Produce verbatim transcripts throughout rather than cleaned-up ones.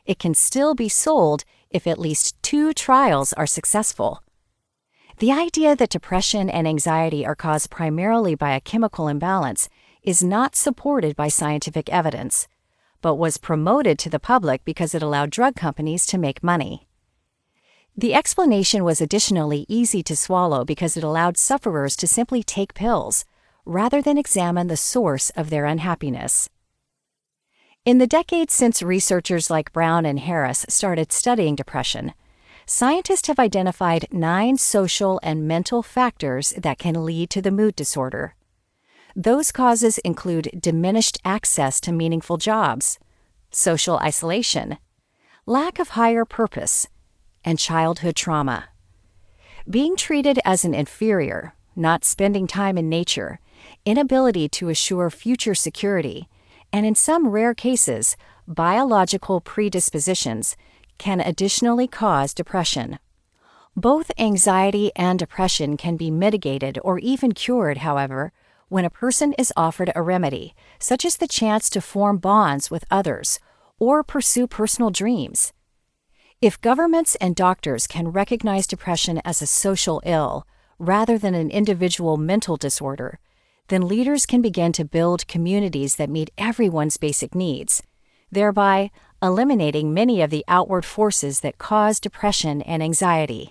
it can still be sold if at least two trials are successful. The idea that depression and anxiety are caused primarily by a chemical imbalance is not supported by scientific evidence, but was promoted to the public because it allowed drug companies to make money. The explanation was additionally easy to swallow because it allowed sufferers to simply take pills, rather than examine the source of their unhappiness. In the decades since researchers like Brown and Harris started studying depression, scientists have identified nine social and mental factors that can lead to the mood disorder. Those causes include diminished access to meaningful jobs, social isolation, lack of higher purpose, and childhood trauma. Being treated as an inferior, not spending time in nature, inability to assure future security, and in some rare cases, biological predispositions can additionally cause depression. Both anxiety and depression can be mitigated or even cured, however, when a person is offered a remedy, such as the chance to form bonds with others or pursue personal dreams. If governments and doctors can recognize depression as a social ill rather than an individual mental disorder, then leaders can begin to build communities that meet everyone's basic needs, thereby eliminating many of the outward forces that cause depression and anxiety.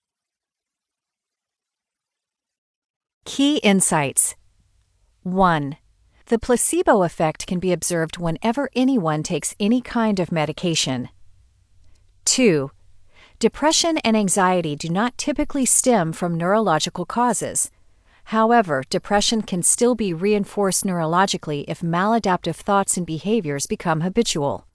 Key insights. one. The placebo effect can be observed whenever anyone takes any kind of medication. two. Depression and anxiety do not typically stem from neurological causes. However, depression can still be reinforced neurologically if maladaptive thoughts and behaviors become habitual.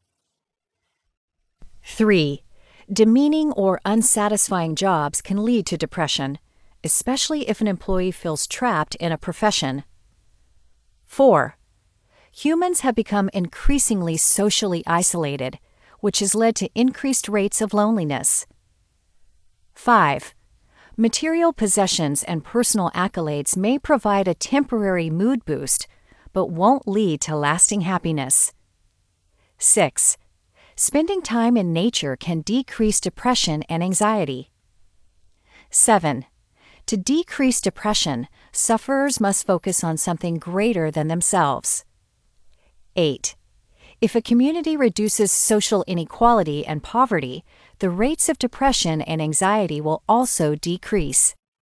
three. Demeaning or unsatisfying jobs can lead to depression, especially if an employee feels trapped in a profession. four. Humans have become increasingly socially isolated, which has led to increased rates of loneliness. five. Material possessions and personal accolades may provide a temporary mood boost, but won't lead to lasting happiness. six. Spending time in nature can decrease depression and anxiety. seven. To decrease depression, sufferers must focus on something greater than themselves. eight. If a community reduces social inequality and poverty, the rates of depression and anxiety will also decrease.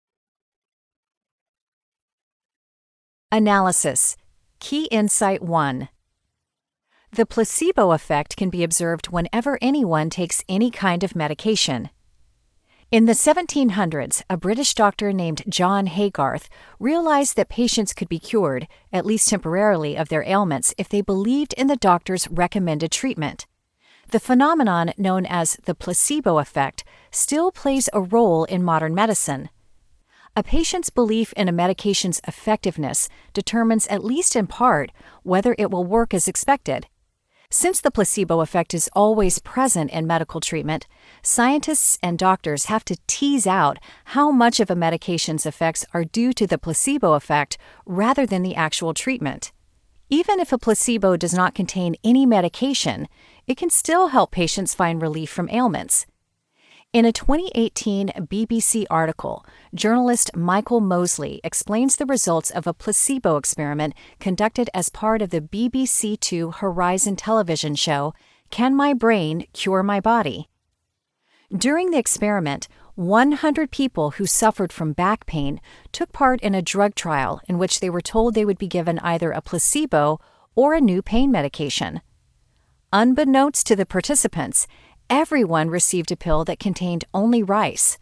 Analysis. Key Insight one. The placebo effect can be observed whenever anyone takes any kind of medication. In the seventeen hundreds, a British doctor named John Haygarth realized that patients could be cured, at least temporarily, of their ailments if they believed in the doctor's recommended treatment. The phenomenon known as the placebo effect still plays a role in modern medicine. A patient's belief in a medication's effectiveness determines, at least in part, whether it will work as expected. Since the placebo effect is always present in medical treatment, scientists and doctors have to tease out how much of a medication's effects are due to the placebo effect rather than the actual treatment. Even if a placebo does not contain any medication, it can still help patients find relief from ailments. In a twenty eighteen B B C article, journalist Michael Mosley explains the results of a placebo experiment conducted as part of the B B C Two Horizon television show, Can My Brain Cure My Body? During the experiment, one hundred people who suffered from back pain took part in a drug trial in which they were told they would be given either a placebo or a new pain medication. Unbeknownst to the participants, everyone received a pill that contained only rice.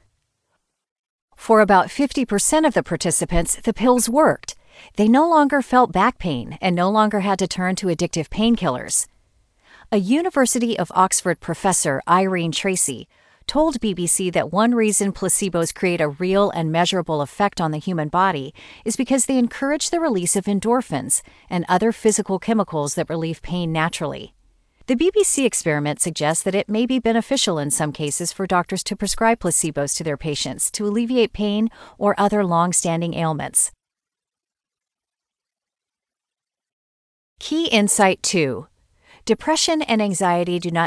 For about fifty percent of the participants, the pills worked. They no longer felt back pain and no longer had to turn to addictive painkillers. A University of Oxford professor, Irene Tracy, told B B C that one reason placebos create a real and measurable effect on the human body is because they encourage the release of endorphins and other physical chemicals that relieve pain naturally. The B B C experiment suggests that it may be beneficial in some cases for doctors to prescribe placebos to their patients to alleviate pain or other long-standing ailments. Key Insight two. Depression and anxiety do not